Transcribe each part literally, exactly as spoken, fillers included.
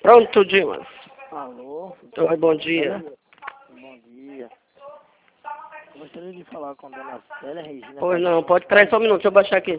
Pronto, Dimas. Alô? Oi, bom dia. Bom dia. Gostaria de falar com a dona Célia Regina. Pois não, pode, peraí só um minuto, deixa eu baixar aqui.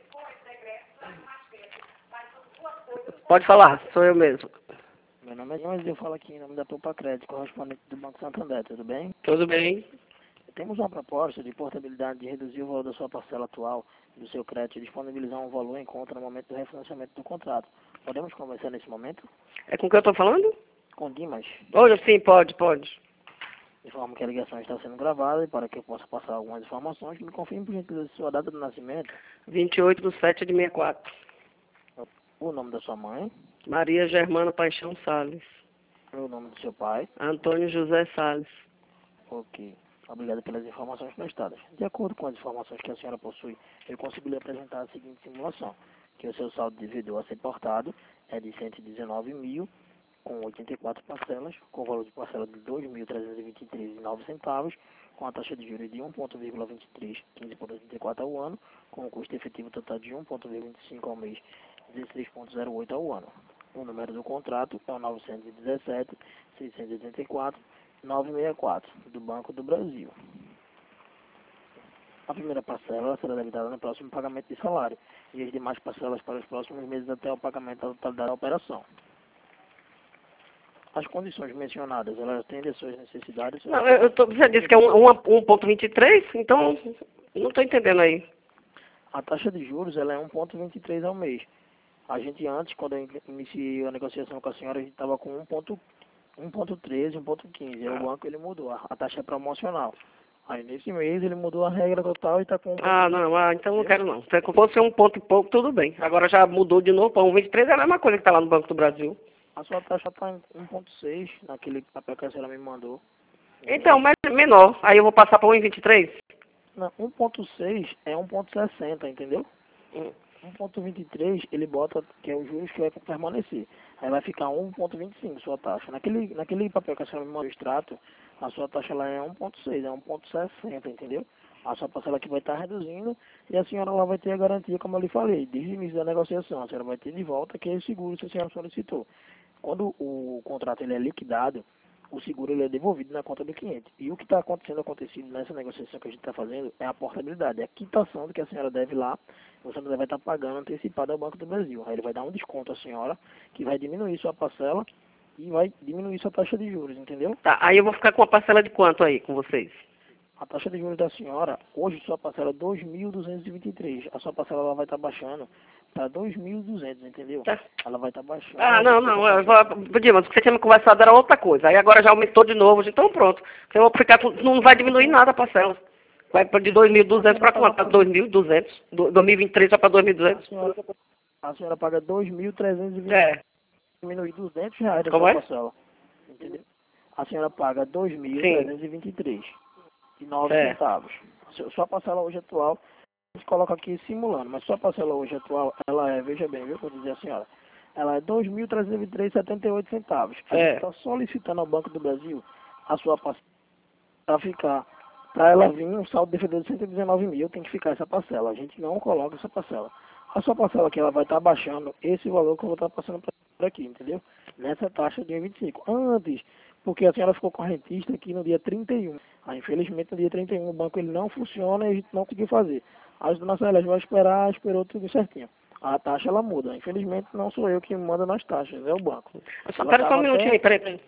Pode falar, sou eu mesmo. Meu nome é Dimas e eu falo aqui em nome da Topa Crédito, correspondente do Banco Santander, tudo bem? Tudo bem? Temos uma proposta de portabilidade de reduzir o valor da sua parcela atual do seu crédito e disponibilizar um valor em conta no momento do refinanciamento do contrato. Podemos conversar nesse momento? É com quem eu tô falando? Com Dimas. Hoje sim, pode, pode. Informo que a ligação está sendo gravada e para que eu possa passar algumas informações, me confirme por gentileza sua data de nascimento, vinte e oito de sete de sessenta e quatro. o nome da sua mãe, Maria Germana Paixão Salles. o nome do seu pai. Antônio José Salles. Ok. Obrigado pelas informações prestadas. De acordo com as informações que a senhora possui, eu consigo lhe apresentar a seguinte simulação, que o seu saldo de devedor a ser portado é de cento e dezenove mil, com oitenta e quatro parcelas, com o valor de parcela de dois mil trezentos e vinte e três reais e nove centavos, com a taxa de juros de um vírgula vinte e três, quinze vírgula oitenta e quatro ao ano, com o custo efetivo total de um vírgula vinte e cinco ao mês, dezesseis vírgula zero oito ao ano. O número do contrato é o novecentos e dezessete, seiscentos e oitenta e quatro, novecentos e sessenta e quatro, do Banco do Brasil. A primeira parcela será debitada no próximo pagamento de salário e as demais parcelas para os próximos meses até o pagamento da totalidade da operação. As condições mencionadas, elas atendem às suas necessidades? Não, eu, eu tô, você disse que é um, um, um vírgula vinte e três, então não estou entendendo aí. A taxa de juros ela é um vírgula vinte e três ao mês. A gente antes, quando eu iniciei a negociação com a senhora, a gente estava com um vírgula treze, um vírgula quinze. Aí o banco ele mudou, a, a taxa é promocional. Aí nesse mês ele mudou a regra total e está com um Ah, não, ah, então não quero não. Se fosse um ponto e pouco, tudo bem. Agora já mudou de novo para um vinte e três, é a mesma coisa que está lá no Banco do Brasil. A sua taxa está em um vírgula seis, naquele papel que a senhora me mandou. Então, mas menor. Aí eu vou passar para um vinte e três? Não, um vírgula seis é um vírgula sessenta, entendeu? Hum. um vírgula vinte e três ele bota que é o juros que vai permanecer. Aí vai ficar um vírgula vinte e cinco sua taxa. Naquele, naquele papel que a senhora me mandou, o extrato, a sua taxa lá é um vírgula seis, é um vírgula sessenta, entendeu? A sua parcela aqui vai estar reduzindo e a senhora lá vai ter a garantia, como eu lhe falei, desde o início da negociação. A senhora vai ter de volta aquele seguro que a senhora solicitou. Quando o contrato ele é liquidado, o seguro ele é devolvido na conta do cliente. E o que está acontecendo, acontecido nessa negociação que a gente está fazendo é a portabilidade, é a quitação do que a senhora deve lá, você vai estar pagando antecipado ao Banco do Brasil. Aí ele vai dar um desconto à senhora, que vai diminuir sua parcela e vai diminuir sua taxa de juros, entendeu? Tá, aí eu vou ficar com uma parcela de quanto aí com vocês? A taxa de juros da senhora, hoje sua parcela é dois mil duzentos e vinte e três. A sua parcela ela vai estar baixando para dois mil e duzentos, entendeu? Tá. Ela vai estar baixando. Ah, não, não, eu vou, Dimas, o que você tinha me conversado era outra coisa. Aí agora já aumentou de novo, então pronto. Eu vou ficar com, não vai diminuir nada a parcela. Vai pra de dois mil e duzentos para quanto? Para dois mil e duzentos. Do- dois mil e vinte e três só para dois mil e A duzentos. senhora, a senhora paga dois mil trezentos e vinte, É. diminuir duzentos reais da Como sua é? parcela. Entendeu? A senhora paga dois mil trezentos e vinte e três e nove É. centavos. Sua sua parcela hoje atual, a gente coloca aqui simulando, mas sua parcela hoje atual, ela é, veja bem, viu, vou dizer a senhora, ela é dois mil trezentos e vinte e três e setenta e oito centavos. A É. gente está solicitando ao Banco do Brasil a sua parcela para ficar, para ela vir um saldo de devedor de cento e dezenove mil, tem que ficar essa parcela. A gente não coloca essa parcela. A sua parcela aqui, ela vai estar baixando esse valor que eu vou estar passando por aqui, entendeu? Nessa taxa de vinte e cinco. Antes, porque a senhora ficou correntista aqui no dia trinta e um. Aí, infelizmente, no dia trinta e um o banco ele não funciona e a gente não conseguiu fazer. Aí, a dona Célia vai esperar, esperou tudo certinho. A taxa, ela muda. Infelizmente, não sou eu que manda nas taxas, é o banco. Eu só Ela quero só tava um minutinho até- aí, peraí, peraí.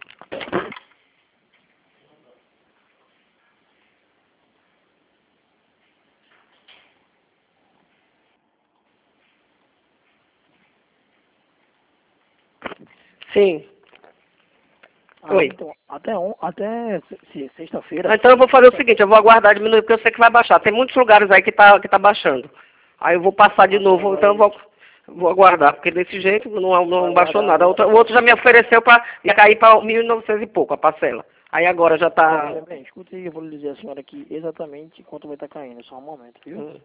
Sim. Ah, Oi. então, até, on, até se- se- sexta-feira. Ah, então eu vou fazer o seguinte, eu vou aguardar diminuir, porque eu sei que vai baixar. Tem muitos lugares aí que tá, que tá baixando. Aí eu vou passar de novo, então eu vou, vou aguardar, porque desse jeito não, não baixou nada. A outra- o outro já me ofereceu para ia cair para mil e novecentos e pouco a parcela. Aí agora já tá. Olha bem, escute aí, eu vou lhe dizer a senhora aqui exatamente quanto vai estar caindo, só um momento, viu? Hum.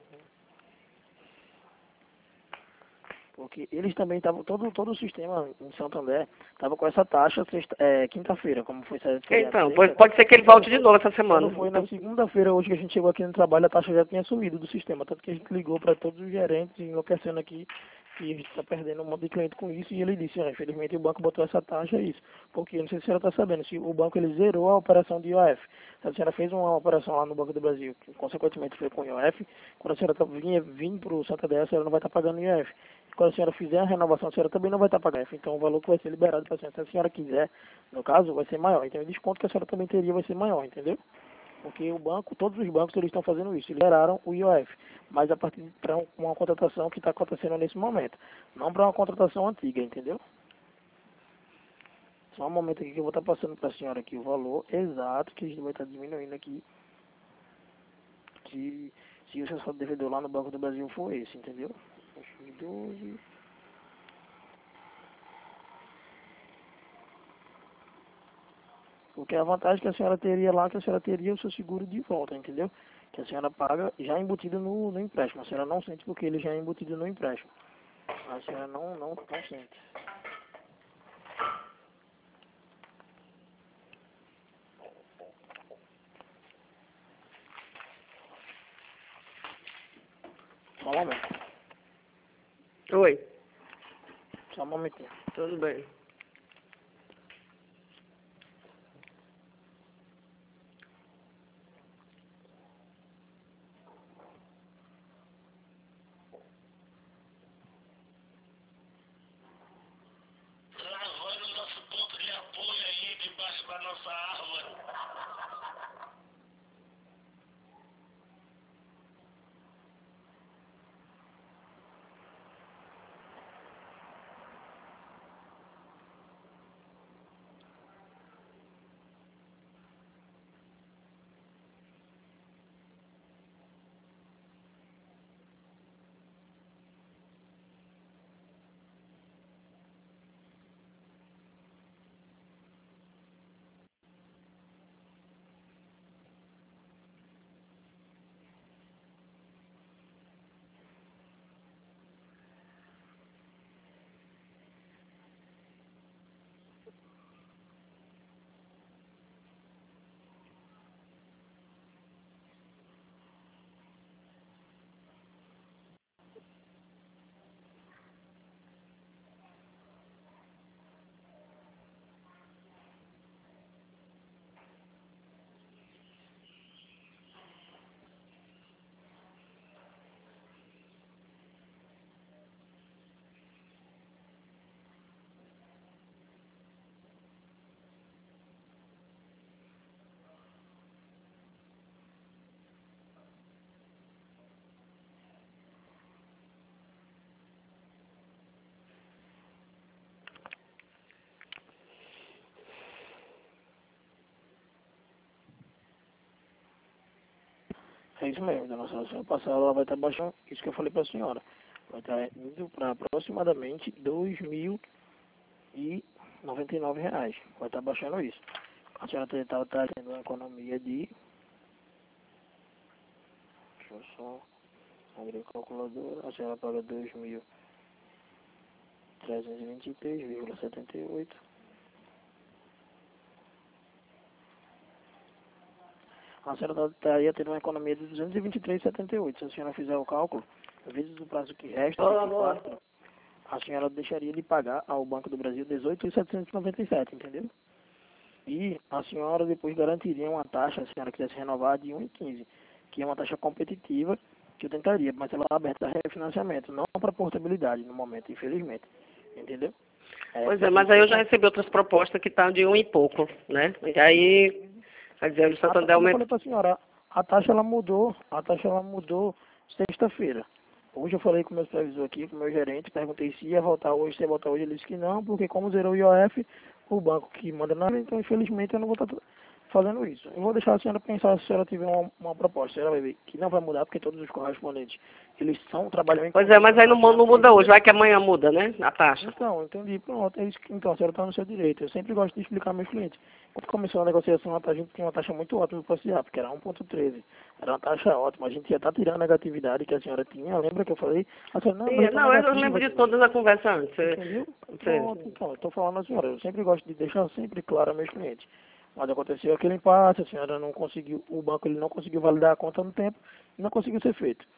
Porque eles também estavam, todo, todo o sistema em Santo André estava com essa taxa sexta, é, quinta-feira, como foi feriado Então, sexta. pois pode ser que ele volte de novo essa semana. Quando foi na segunda-feira, hoje que a gente chegou aqui no trabalho, a taxa já tinha sumido do sistema, tanto que a gente ligou para todos os gerentes, enlouquecendo aqui, que a gente está perdendo um monte de cliente com isso, e ele disse, ah, infelizmente o banco botou essa taxa, é isso. Porque, não sei se a senhora está sabendo, se o banco ele zerou a operação de I O F. Se a senhora fez uma operação lá no Banco do Brasil, que consequentemente foi com I O F, quando a senhora tá, vinha, vir para o Santander, a senhora não vai estar tá pagando I O F. Quando a senhora fizer a renovação, a senhora também não vai estar tá pagando I O F. Então o valor que vai ser liberado para a senhora, se a senhora quiser, no caso, vai ser maior. Então o desconto que a senhora também teria vai ser maior, entendeu? Porque o banco, todos os bancos eles estão fazendo isso, eles liberaram o I O F, mas a partir para uma contratação que está acontecendo nesse momento, não para uma contratação antiga, entendeu? Só um momento aqui que eu vou estar passando para a senhora aqui o valor exato que a gente vai estar diminuindo aqui, que se o seu saldo devedor lá no Banco do Brasil for esse, entendeu? doze. Porque a vantagem que a senhora teria lá, que a senhora teria o seu seguro de volta, entendeu? Que a senhora paga já embutido no, no empréstimo. A senhora não sente porque ele já é embutido no empréstimo. A senhora não, não, não sente. Só um momento. Oi. Só um momentinho. Tudo bem. Lavando o nosso ponto de apoio aí debaixo da nossa árvore. É isso mesmo, dona Sara. A senhora passar, ela vai estar baixando isso que eu falei para a senhora. Vai estar indo para aproximadamente dois mil e noventa e nove reais. Vai estar baixando isso. A senhora está tá tendo uma economia de... Deixa eu só abrir a calculadora. A senhora paga dois mil trezentos e vinte e três vírgula setenta e oito. A senhora estaria tendo uma economia de duzentos e vinte e três vírgula setenta e oito. Se a senhora fizer o cálculo, vezes o prazo que resta, Olá, vinte e quatro, a senhora deixaria de pagar ao Banco do Brasil dezoito mil setecentos e noventa e sete, entendeu? E a senhora depois garantiria uma taxa, se a senhora quisesse renovar, de um vírgula quinze, que é uma taxa competitiva que eu tentaria, mas ela é aberta a refinanciamento, não para portabilidade no momento, infelizmente. Entendeu? É, Pois é, mas aí eu já recebi outras propostas que estão de um e pouco, né? E aí, quer dizer, o a, Santander como eu aumenta. falei para a senhora, a taxa ela mudou, a taxa ela mudou sexta-feira. Hoje eu falei com o meu supervisor aqui, com o meu gerente, perguntei se ia voltar hoje, se ia voltar hoje, ele disse que não, porque como zerou o I O F, o banco que manda nada, então infelizmente eu não vou estar fazendo isso. Eu vou deixar a senhora pensar se a senhora tiver uma, uma proposta, a senhora vai ver que não vai mudar, porque todos os correspondentes, eles são, trabalham em Pois é, mas aí não, conjunto, não muda hoje, vai que amanhã muda, né? A taxa. então, entendi. Pronto, é isso que, então, a senhora está no seu direito. Eu sempre gosto de explicar aos meus clientes. Quando começou a negociação, a gente tinha uma taxa muito ótima para passear, porque era um ponto treze. Era uma taxa ótima. A gente ia estar tirando a negatividade que a senhora tinha. Lembra que eu falei? A senhora, não, Sim, mas eu tô não, eu negativa, lembro de tia. todas a conversa antes. Você- Entendeu? você- Pronto, então, eu estou falando a senhora. Eu sempre gosto de deixar sempre claro aos meus clientes. Mas aconteceu aquele impasse, a senhora não conseguiu, o banco ele não conseguiu validar a conta no tempo, e não conseguiu ser feito.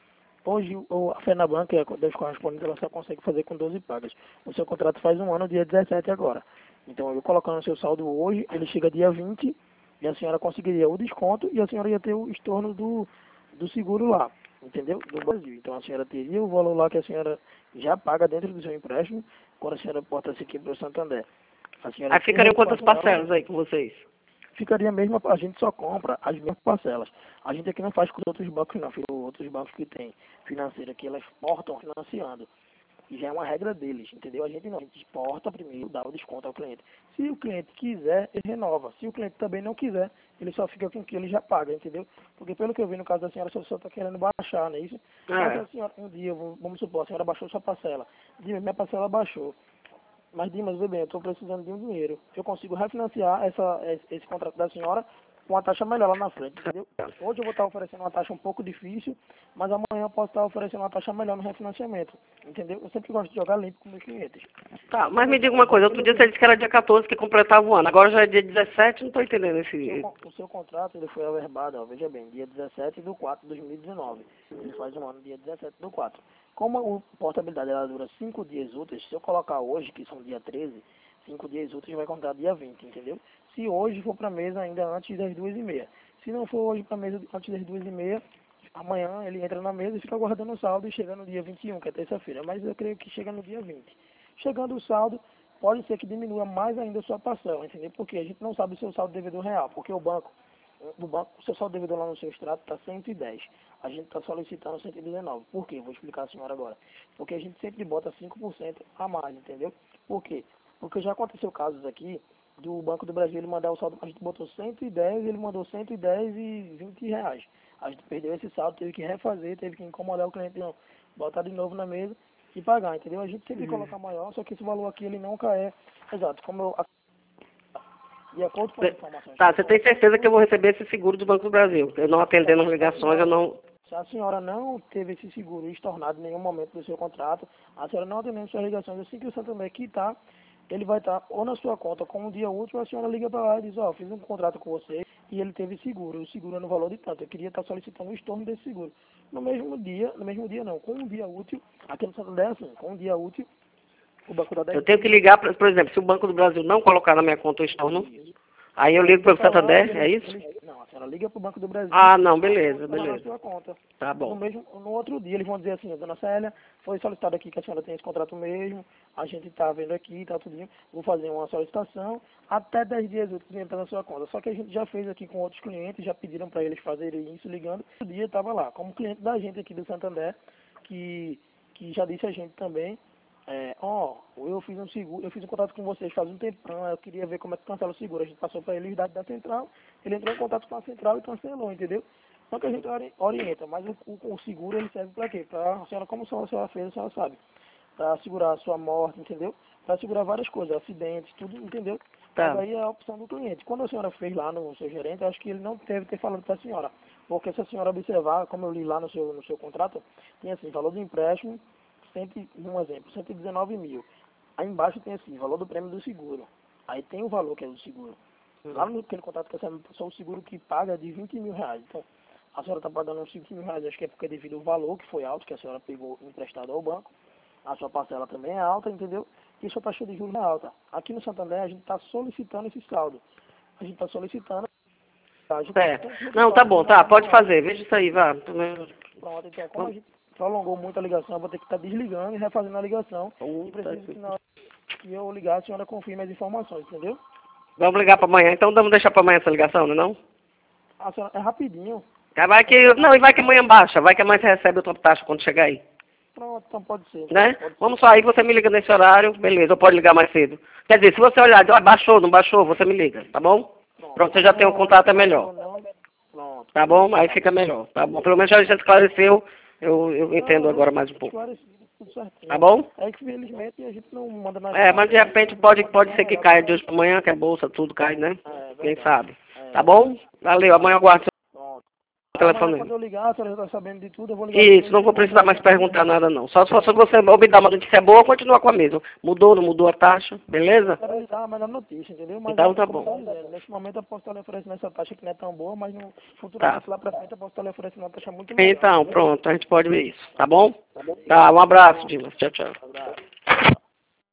Hoje o, a Fenaban, que é das correspondentes, ela só consegue fazer com doze pagas. O seu contrato faz um ano, dia dezessete agora. Então, eu colocando o seu saldo hoje, ele chega dia vinte e a senhora conseguiria o desconto e a senhora ia ter o estorno do, do seguro lá, entendeu? Do Brasil. Então, a senhora teria o valor lá que a senhora já paga dentro do seu empréstimo quando a senhora porta-se aqui para o Santander. A senhora Aí ficariam tem quantas parcelas aí com vocês? Ficaria mesmo, a gente só compra as mesmas parcelas. A gente aqui não faz com os outros bancos não, filho, outros bancos que tem financeira que elas portam financiando. E já é uma regra deles, entendeu? A gente não, a gente exporta primeiro, dá o desconto ao cliente. Se o cliente quiser, ele renova. Se o cliente também não quiser, ele só fica com o que ele já paga, entendeu? Porque pelo que eu vi no caso da senhora, a senhora só está querendo baixar, não é isso? É. Mas a senhora, um dia, vamos supor, a senhora baixou sua parcela. Dimas, minha parcela baixou. Mas, Dimas, vê bem, eu estou precisando de um dinheiro. Eu consigo refinanciar essa, esse, esse contrato da senhora com uma taxa melhor lá na frente, entendeu? Hoje eu vou estar oferecendo uma taxa um pouco difícil, mas amanhã eu posso estar oferecendo uma taxa melhor no refinanciamento, entendeu? Eu sempre gosto de jogar limpo com meus clientes. Tá, mas me diga uma coisa, outro dia você disse que era dia quatorze que completava o ano, agora já é dia dezessete, não estou entendendo O esse... seu, o seu contrato ele foi averbado, ó, veja bem, dia dezessete do quatro de dois mil e dezenove. Ele faz um ano dia dezessete do quatro. Como a portabilidade ela dura cinco dias úteis, se eu colocar hoje, que são dia treze, cinco dias úteis vai contar dia vinte, entendeu? Se hoje for para a mesa ainda antes das duas e meia. Se não for hoje para a mesa antes das duas e meia, amanhã ele entra na mesa e fica guardando o saldo e chega no dia vinte e um, que é terça-feira. Mas eu creio que chega no dia vinte. Chegando o saldo, pode ser que diminua mais ainda a sua parcela, entendeu? Porque a gente não sabe o seu saldo devedor real, porque o banco, o banco, o seu saldo devedor lá no seu extrato está cento e dez. A gente está solicitando cento e dezenove. Por quê? Vou explicar a senhora agora. Porque a gente sempre bota cinco por cento a mais, entendeu? Por quê? Porque já aconteceu casos aqui do Banco do Brasil ele mandar o saldo, a gente botou cento e dez, ele mandou cento e dez e vinte reais. A gente perdeu esse saldo, teve que refazer, teve que incomodar o cliente, não, botar de novo na mesa e pagar, entendeu? A gente sempre Uhum. coloca maior, só que esse valor aqui ele nunca é exato. Como eu, de acordo com as informações. Tá, você tem certeza que eu vou receber esse seguro do Banco do Brasil? Eu não atendendo as ligações, eu não... Se a senhora não teve esse seguro estornado em nenhum momento do seu contrato, a senhora não atendendo suas ligações, assim que o Santander quitar, ele vai estar ou na sua conta como um dia útil, a senhora liga para lá e diz, ó, oh, fiz um contrato com você e ele teve seguro, o seguro é no valor de tanto, eu queria estar solicitando o estorno desse seguro. No mesmo dia, no mesmo dia não, com um dia útil, aqui no Santander é assim, com um dia útil, o Banco da Eu tenho que ligar, pra, por exemplo, se o Banco do Brasil não colocar na minha conta o estorno, aí eu ligo para o Santander, é isso? Eles, não, a senhora liga para o Banco do Brasil. Ah, não, beleza, Na beleza. sua conta. Tá No, bom. mesmo, no outro dia eles vão dizer assim, dona Célia, foi solicitado aqui que a senhora tem esse contrato mesmo, a gente está vendo aqui, tá tudinho, vou fazer uma solicitação, até dez dias úteis entra na sua conta. Só que a gente já fez aqui com outros clientes, já pediram para eles fazerem isso ligando, o dia estava lá, como cliente da gente aqui do Santander, que, que já disse a gente também, é, ó, eu fiz um seguro, eu fiz um contato com vocês faz um tempão, eu queria ver como é que cancela o seguro. A gente passou para ele os dados da central, ele entrou em contato com a central e cancelou, entendeu? Só que a gente ori- orienta, mas o, o, o seguro ele serve para quê? Para a senhora, como a senhora fez, a senhora sabe, para segurar a sua morte, entendeu? Para segurar várias coisas, acidentes, tudo, entendeu? Tá. Mas aí é a opção do cliente. Quando a senhora fez lá no seu gerente, eu acho que ele não deve ter falado para a senhora. Porque se a senhora observar, como eu li lá no seu, no seu contrato, tem assim, valor do empréstimo, cem, um exemplo, cento e dezenove mil. Aí embaixo tem assim, valor do prêmio do seguro. Aí tem o valor que é do seguro. Lá no aquele contrato que a senhora só o seguro que paga é de vinte mil reais. Então, a senhora está pagando uns cinco mil reais, acho que é porque devido ao valor que foi alto, que a senhora pegou emprestado ao banco. A sua parcela também é alta, entendeu? E a sua taxa de juros é alta. Aqui no Santander a gente está solicitando esse saldo. A gente está solicitando. A gente Certo. tem que Não, tá bom, tá, pode fazer, veja isso aí, vá. Pronto, então como a gente prolongou muito a ligação, eu vou ter que estar desligando e refazendo a ligação. E Puta preciso que- que na hora que eu ligar, a senhora confirme as informações, entendeu? Vamos ligar para amanhã, então vamos deixar para amanhã essa ligação, não é não? A senhora, é rapidinho. Vai que, não, e vai que amanhã baixa, vai que amanhã você recebe outra taxa quando chegar aí, Pronto, então pode ser. né? Pode ser. Vamos só aí, você me liga nesse horário, beleza, ou pode ligar mais cedo. Quer dizer, se você olhar, ah, baixou, não baixou, você me liga, tá bom? Pronto, você já tem um contato, é melhor. Não, pronto. Tá bom? Aí fica melhor, tá bom? Pelo menos já já esclareceu, eu, eu entendo Não, agora mais um pouco. esclarecido, tudo certinho. Tá bom? É que felizmente a gente não manda mais. É, mas de repente pode, pode ser que caia de hoje para amanhã, que a bolsa tudo cai, né? É, Quem verdade. sabe. É, Tá bom? Valeu, amanhã eu aguardo. telefone. Quando eu ligar, a senhora já está sabendo de tudo, eu vou ligar. Isso, não vou precisar mais perguntar nada não. Só se você me dar uma notícia boa, continua com a mesma. Mudou, não mudou a taxa, beleza? Eu quero lhe dar a melhor notícia, entendeu? Mas Então é, tá como bom. eu tô dizendo, nesse momento eu posso estar lhe oferecendo essa taxa que não é tão boa, mas no futuro, Tá. lá pra frente, eu posso estar lhe oferecendo uma taxa muito melhor. Então, pronto, a gente pode ver isso, tá bom? Tá, um abraço, Dimas. Tchau, tchau. Um abraço.